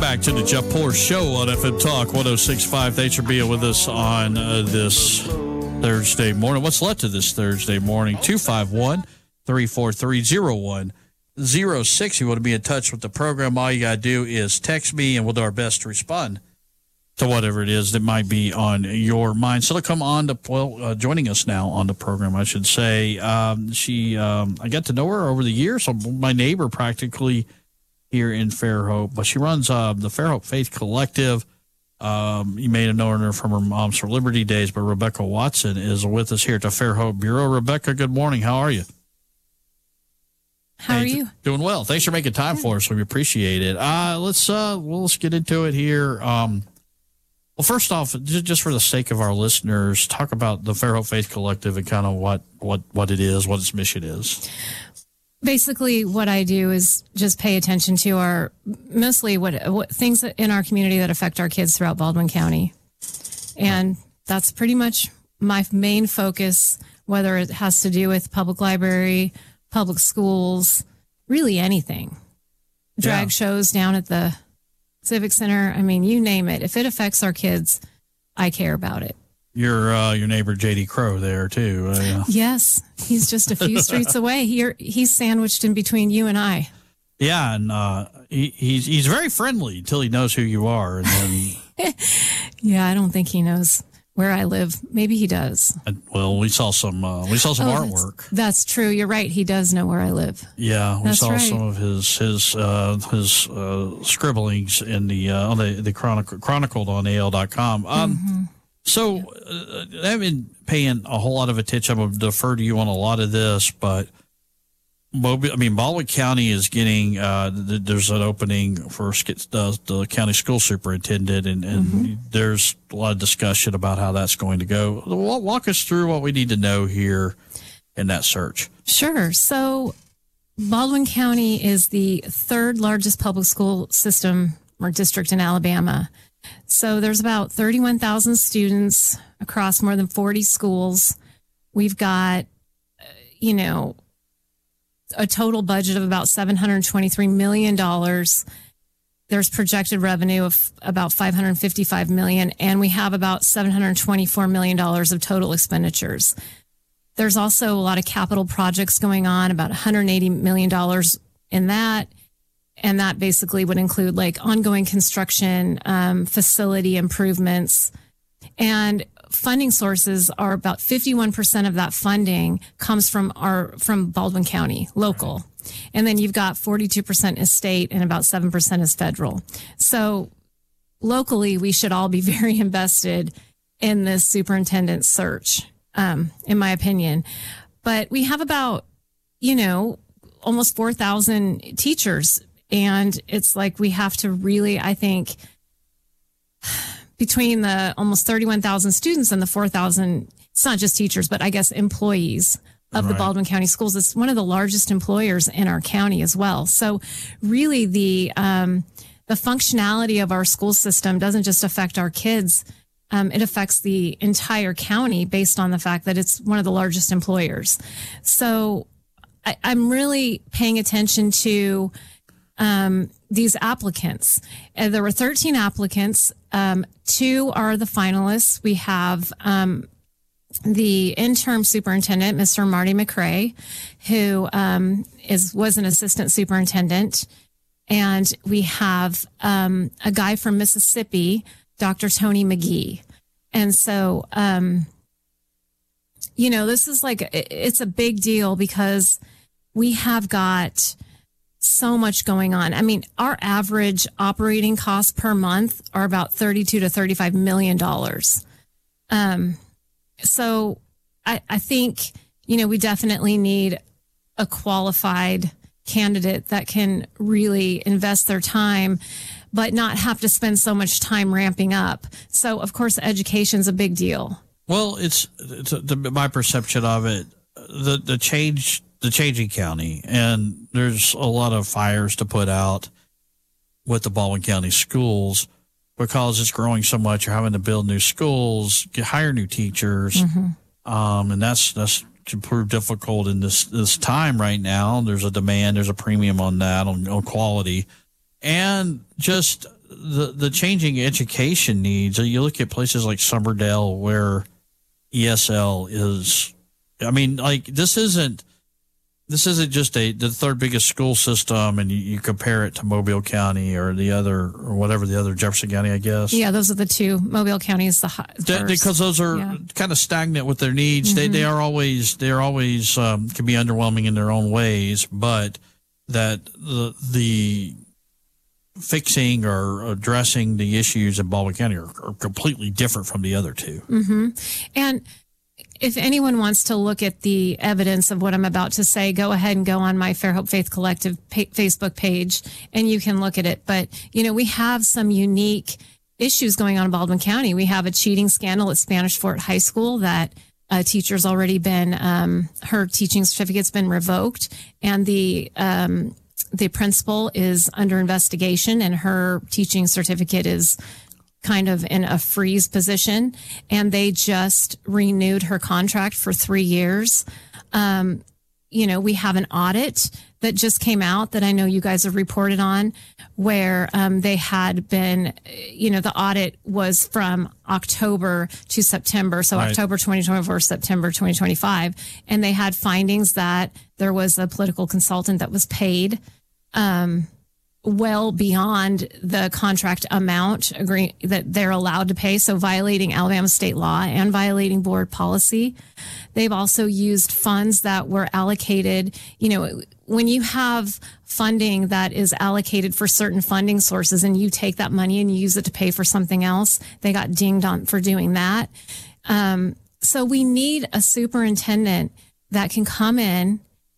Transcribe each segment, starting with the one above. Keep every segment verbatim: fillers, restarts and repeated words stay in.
back to the Jeff Poor Show on F M Talk one oh six point five. Thanks for being with us on uh, this Thursday morning. What's left of this Thursday morning? two five one, three four three, oh one oh six. You want to be in touch with the program, all you got to do is text me, and we'll do our best to respond to whatever it is that might be on your mind. So to come on to, well, uh, joining us now on the program, I should say, um, she, um, I got to know her over the years. So my neighbor practically here in Fairhope, but she runs uh, the Fairhope Faith Collective. Um, you may have known her from her Moms for Liberty days, but Rebecca Watson is with us here at the Fairhope Bureau. Rebecca, good morning. How are you? How hey, are you? Doing well. Thanks for making time for us. We appreciate it. Uh, let's uh, well, let's get into it here. Um, well, first off, just for the sake of our listeners, talk about the Fairhope Faith Collective and kind of what, what, what it is, what its mission is. Basically, what I do is just pay attention to our mostly what, what things in our community that affect our kids throughout Baldwin County. And that's pretty much my main focus, whether it has to do with public library, public schools, really anything. Drag yeah. shows down at the Civic Center. I mean, you name it. If it affects our kids, I care about it. Your uh, your neighbor J D Crow there too. Uh, yeah. Yes, he's just a few streets away. He he's sandwiched in between you and I. Yeah, and uh, he, he's he's very friendly until he knows who you are, and then. Yeah, I don't think he knows where I live. Maybe he does. Well, we saw some uh, we saw some oh, artwork. That's, that's true. You're right. He does know where I live. Yeah, we that's saw right. some of his his uh, his uh, scribblings in the uh, on the the chronicle chronicled on A L dot com. Um, mm-hmm. So uh, I've been paying a whole lot of attention. I'm going to defer to you on a lot of this, but I mean, Baldwin County is getting, uh, there's an opening for uh, the county school superintendent, and, and mm-hmm. there's a lot of discussion about how that's going to go. Walk us through what we need to know here in that search. Sure. So Baldwin County is the third largest public school system or district in Alabama. So there's about thirty-one thousand students across more than forty schools. We've got, you know, a total budget of about seven hundred twenty-three million dollars. There's projected revenue of about five hundred fifty-five million dollars, and we have about seven hundred twenty-four million dollars of total expenditures. There's also a lot of capital projects going on, about one hundred eighty million dollars in that. And that basically would include like ongoing construction, um, facility improvements, and funding sources are about fifty-one percent of that funding comes from our, from Baldwin County, local. Right. And then you've got forty-two percent is state and about seven percent is federal. So locally, we should all be very invested in this superintendent search, um, in my opinion. But we have about, you know, almost four thousand teachers. And it's like we have to really, I think, between the almost thirty-one thousand students and the four thousand, it's not just teachers, but I guess employees of right. the Baldwin County Schools. It's one of the largest employers in our county as well. So really the um, the functionality of our school system doesn't just affect our kids. Um, it affects the entire county based on the fact that it's one of the largest employers. So I, I'm really paying attention to Um, these applicants. Uh, there were thirteen applicants. Um, two are the finalists. We have um, the interim superintendent, Mister Marty McRae, who um, is was an assistant superintendent, and we have um, a guy from Mississippi, Doctor Tony McGee. And so, um, you know, this is like it's a big deal because we have got so much going on. I mean, our average operating costs per month are about thirty-two to thirty-five million dollars. Um, so I, I think, you know, we definitely need a qualified candidate that can really invest their time, but not have to spend so much time ramping up. So, of course, education's a big deal. Well, it's, it's the, my perception of it, the, the change the changing county, and there's a lot of fires to put out with the Baldwin County schools because it's growing so much. You're having to build new schools, get, hire new teachers, mm-hmm. um, and that's that's can prove difficult in this this time right now. There's a demand, there's a premium on that on, on quality, and just the, the changing education needs, you look at places like Summerdale where E S L is, I mean, like this isn't, this isn't just a the third biggest school system, and you, you compare it to Mobile County or the other, or whatever the other, Jefferson County, I guess. Yeah, those are the two. Mobile County is the high, that, because those are yeah. kind of stagnant with their needs. Mm-hmm. They they are always they are always um, can be underwhelming in their own ways, but that the the fixing or addressing the issues in Baldwin County are, are completely different from the other two. Mm-hmm. And if anyone wants to look at the evidence of what I'm about to say, go ahead and go on my Fairhope Faith Collective pa- Facebook page and you can look at it. But, you know, we have some unique issues going on in Baldwin County. We have a cheating scandal at Spanish Fort High School that a teacher's already been, um, her teaching certificate's been revoked, and the, um, the principal is under investigation, and her teaching certificate is kind of in a freeze position, and they just renewed her contract for three years. Um, you know, we have an audit that just came out that I know you guys have reported on, where um, they had been, you know, the audit was from October to September. So right. October twenty twenty-four, September twenty twenty-five. And they had findings that there was a political consultant that was paid um well beyond the contract amount agree that they're allowed to pay. So violating Alabama state law and violating board policy. They've also used funds that were allocated. You know, when you have funding that is allocated for certain funding sources and you take that money and you use it to pay for something else, they got dinged on for doing that. Um, so we need a superintendent that can come in.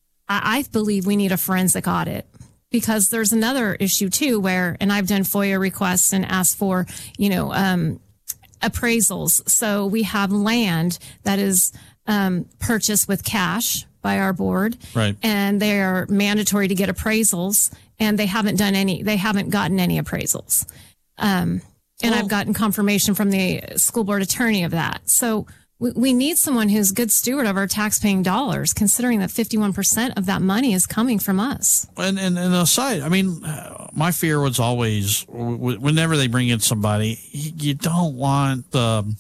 I, I believe we need a forensic audit. Because there's another issue too, where, and I've done FOIA requests and asked for, you know, um, appraisals. So we have land that is um, purchased with cash by our board, right? And they are mandatory to get appraisals, and they haven't done any. They haven't gotten any appraisals, um, and well, I've gotten confirmation from the school board attorney of that. So we, we need someone who's a good steward of our taxpaying dollars, considering that fifty-one percent of that money is coming from us. And, and, and aside, I mean, my fear was always, whenever they bring in somebody, you don't want the,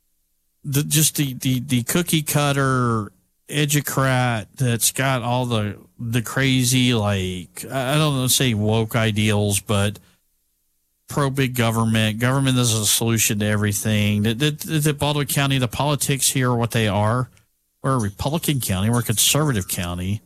the just the, the, the cookie cutter educrat that's got all the, the crazy, like, I don't know, say woke ideals, but pro big government. Government is a solution to everything. That, that, that Baldwin County, the politics here are what they are. We're a Republican county. We're a conservative county,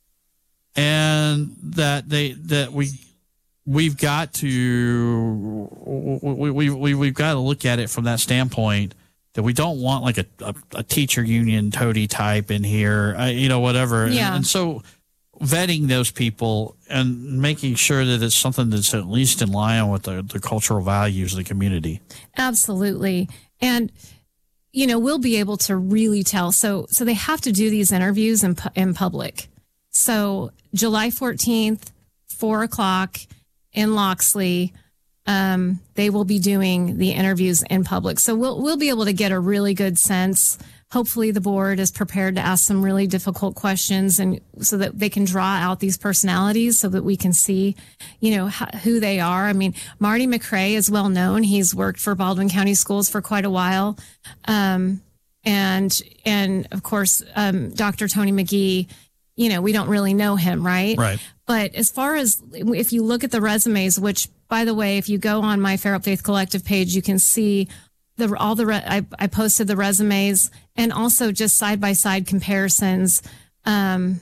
and that they that we we've got to we we, we we've got to look at it from that standpoint. That we don't want like a a, a teacher union toady type in here, uh, you know, whatever. Yeah. And, and so vetting those people and making sure that it's something that's at least in line with the, the cultural values of the community. Absolutely. And, you know, we'll be able to really tell. So, so they have to do these interviews in, in public. So July fourteenth, four o'clock in Loxley, um, they will be doing the interviews in public. So we'll, we'll be able to get a really good sense. Hopefully the board is prepared to ask some really difficult questions, and so that they can draw out these personalities so that we can see, you know, how, who they are. I mean, Marty McRae is well known. He's worked for Baldwin County Schools for quite a while. Um, and, and of course, um, Doctor Tony McGee, you know, we don't really know him, right? Right. But as far as if you look at the resumes, which, by the way, if you go on my Fairhope Faith Collective page, you can see the all the re- I, I posted the resumes, and also just side by side comparisons, um,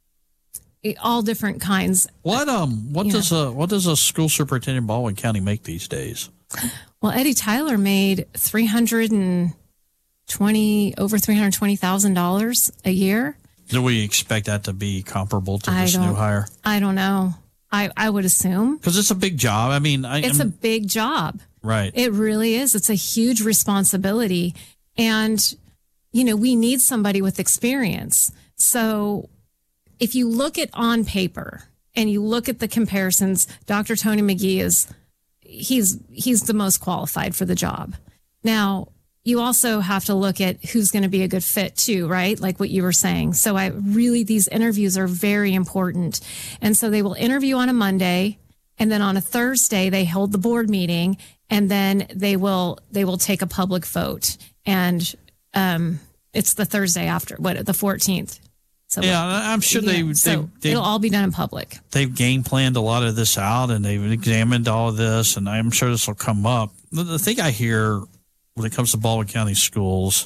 all different kinds. What um what does know. a what does a school superintendent in Baldwin County make these days? Well, Eddie Tyler made three hundred and twenty over three hundred twenty thousand dollars a year. Do we expect that to be comparable to I this new hire? I don't know. I I would assume, because it's a big job. I mean, I, it's I'm, a big job. Right. It really is. It's a huge responsibility. And, you know, we need somebody with experience. So if you look at on paper and you look at the comparisons, Doctor Tony McGee is, he's, he's the most qualified for the job. Now, you also have to look at who's going to be a good fit too, right? Like what you were saying. So I really, these interviews are very important. And so they will interview on a Monday. And then on a Thursday, they hold the board meeting, and then they will they will take a public vote. And um, it's the Thursday after, what, the fourteenth. So yeah, I'm sure yeah, they, so they, they it'll all be done in public. They've game planned a lot of this out, and they've examined all of this, and I'm sure this will come up. The, the thing I hear when it comes to Baldwin County schools,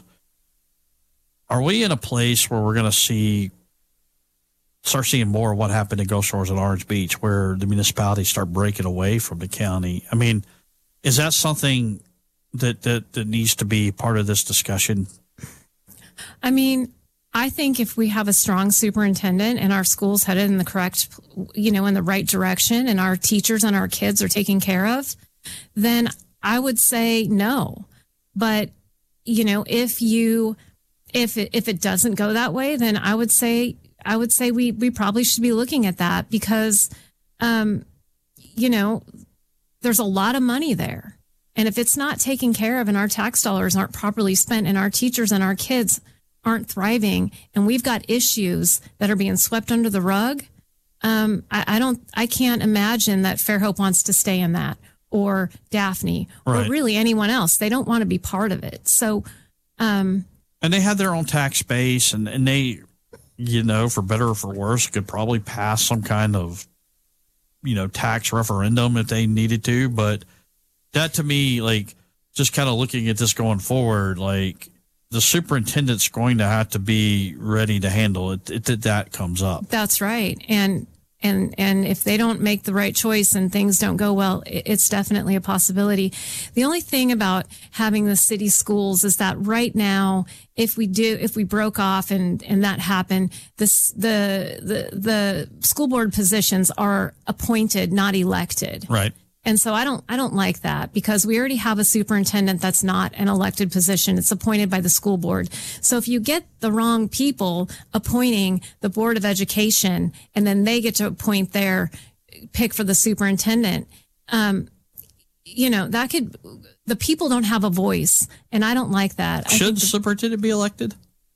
are we in a place where we're going to see start seeing more of what happened in Gulf Shores and Orange Beach, where the municipalities start breaking away from the county? I mean, is that something that that, that needs to be part of this discussion? I mean, I think if we have a strong superintendent and our school's headed in the correct, you know, in the right direction, and our teachers and our kids are taken care of, then I would say no. But, you know, if you, if it, if it doesn't go that way, then I would say, I would say we, we probably should be looking at that, because, um, you know, there's a lot of money there. And if it's not taken care of and our tax dollars aren't properly spent and our teachers and our kids aren't thriving, and we've got issues that are being swept under the rug, um, I, I don't, I can't imagine that Fairhope wants to stay in that, or Daphne, right, or really anyone else. They don't want to be part of it. So, um, and they have their own tax base, and, and they, you know, for better or for worse, could probably pass some kind of, you know, tax referendum if they needed to. But that, to me, like, just kind of looking at this going forward, like, the superintendent's going to have to be ready to handle it if that comes up. That's right. And and and if they don't make the right choice and things don't go well, it's definitely a possibility. The only thing about having the city schools is that right now, if we do, if we broke off and and that happened, this the the the school board positions are appointed, not elected. Right. And so I don't, I don't like that, because we already have a superintendent that's not an elected position. It's appointed by the school board. So if you get the wrong people appointing the Board of Education, and then they get to appoint their pick for the superintendent, um, you know, that could, the people don't have a voice, and I don't like that. Should the superintendent be elected?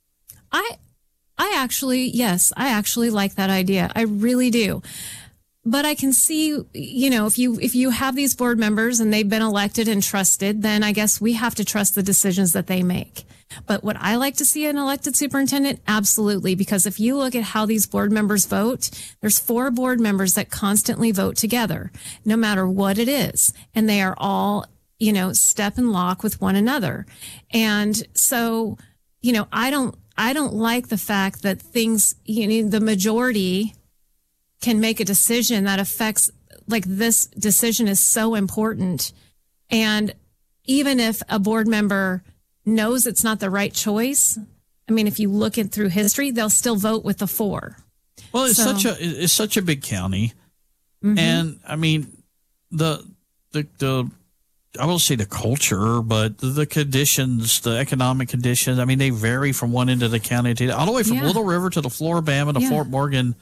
I, I actually, yes, I actually like that idea. I really do. But I can see, you know, if you if you have these board members and they've been elected and trusted, then I guess we have to trust the decisions that they make. But would I like to see an elected superintendent? Absolutely. Because if you look at how these board members vote, there's four board members that constantly vote together, no matter what it is. And they are all, you know, step and lock with one another. And so, you know, I don't I don't like the fact that things, you know, the majority can make a decision that affects, like, this decision is so important. And even if a board member knows it's not the right choice, I mean, if you look at through history, they'll still vote with the four. Well, it's so, such a, it's such a big county. Mm-hmm. And I mean, the, the, the, I will say the culture, but the conditions, the economic conditions, I mean, they vary from one end of the county to all the way from yeah. Little River to the Floribama to yeah. Fort Morgan.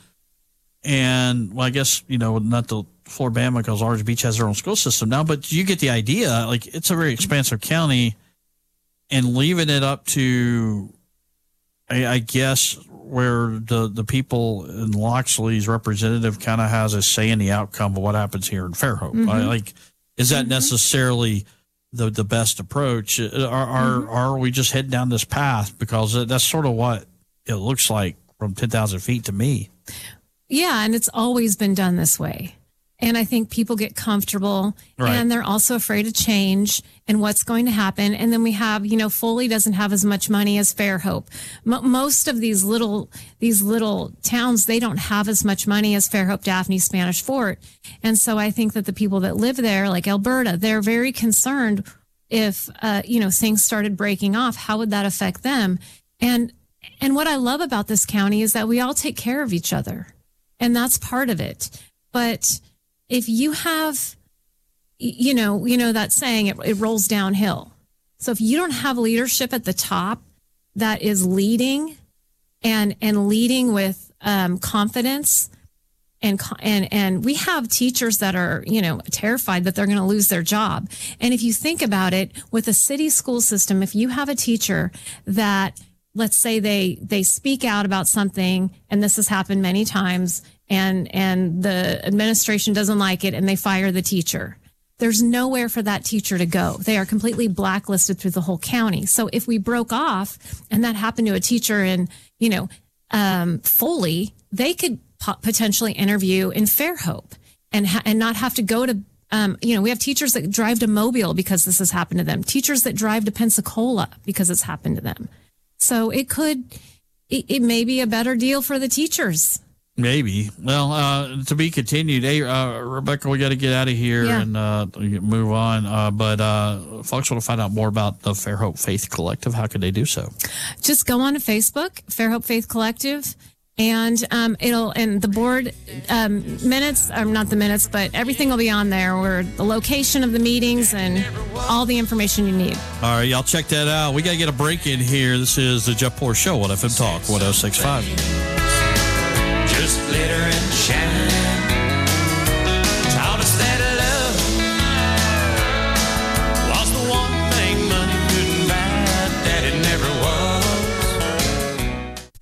And, well, I guess, you know, not the Floribama, because Orange Beach has their own school system now, but you get the idea. Like, it's a very expansive county, and leaving it up to, I, I guess, where the, the people in Loxley's representative kind of has a say in the outcome of what happens here in Fairhope. Mm-hmm. I, like, is that mm-hmm. necessarily the the best approach? Are, are, mm-hmm. are we just heading down this path? Because that's sort of what it looks like from ten thousand feet to me. Yeah, and it's always been done this way. And I think people get comfortable, right. and they're also afraid of change and what's going to happen. And then we have, you know, Foley doesn't have as much money as Fairhope. M- most of these little these little towns, they don't have as much money as Fairhope, Daphne, Spanish Fort. And so I think that the people that live there, like Alberta, they're very concerned if, uh, you know, things started breaking off, how would that affect them? And and what I love about this county is that we all take care of each other. And that's part of it. But if you have, you know, you know that saying, it, it rolls downhill. So if you don't have leadership at the top that is leading and and leading with um, confidence, and and and we have teachers that are, you know, terrified that they're going to lose their job. And if you think about it, with a city school system, if you have a teacher that let's say they they speak out about something, and this has happened many times, and and the administration doesn't like it, and they fire the teacher. There's nowhere for that teacher to go. They are completely blacklisted through the whole county. So if we broke off and that happened to a teacher in, you know, um, Foley, they could po- potentially interview in Fairhope and ha- and not have to go to, um, you know, we have teachers that drive to Mobile because this has happened to them. Teachers that drive to Pensacola because it's happened to them. So it could, it, it may be a better deal for the teachers. Maybe. Well, uh, to be continued. Hey, uh, Rebecca, we got to get out of here yeah. and uh, move on. Uh, but uh, folks want to find out more about the Fairhope Faith Collective. How could they do so? Just go on to Facebook, Fairhope Faith Collective, and um, it'll and the board um, minutes, um, not the minutes, but everything will be on there. Where the location of the meetings and all the information you need. All right, y'all check that out. We got to get a break in here. This is the Jeff Poor Show on F M Talk one oh six point five. Just glitter and shine.